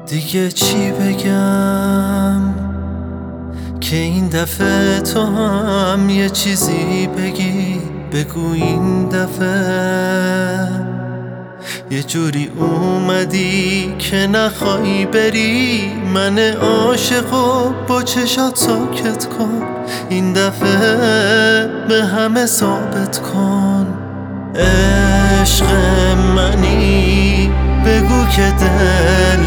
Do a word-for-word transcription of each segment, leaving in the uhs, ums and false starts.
دیگه چی بگم که این دفعه تو هم یه چیزی بگی. بگو این دفعه یه جوری اومدی که نخوای بری. من عاشقو با چشات ساکت کن. این دفعه به همه ثابت کن عشق منی. بگو که دل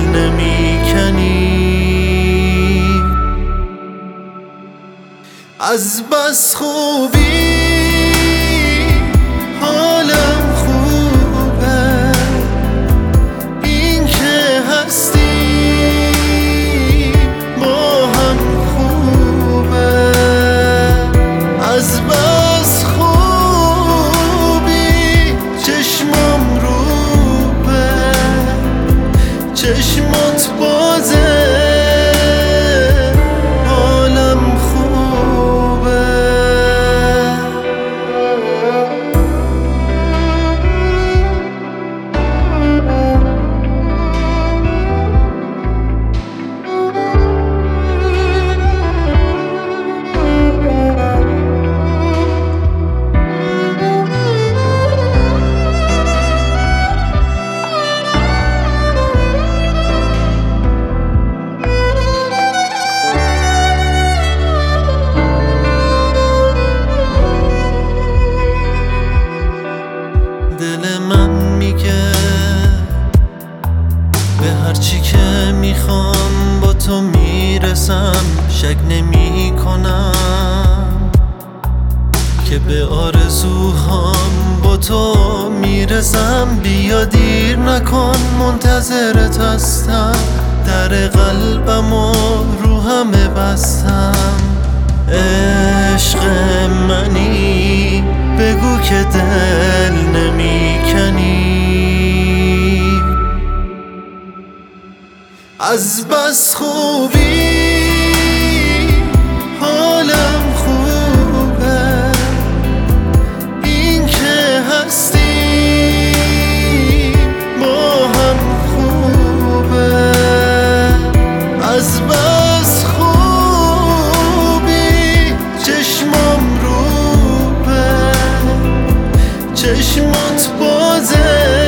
نمیکنی. از بس خوبی حالم خوبه. این که هستی با هم خوبه. از بس خوبی چشمام روبه. چشمات بازه حالم خوبه. دل من میگه به هرچی که میخوام با تو میرسم. شک نمی کنم که به آرزوهام با تو میرسم. بیا دیر نکن منتظرت هستم. در قلبم و روحم بستم. عشق منی بگو که دل نمیکنی. از بس خوبی حالم خوبه. این که هستی با هم خوبه. از بس خوبی چشمام روبه. چشمات بازه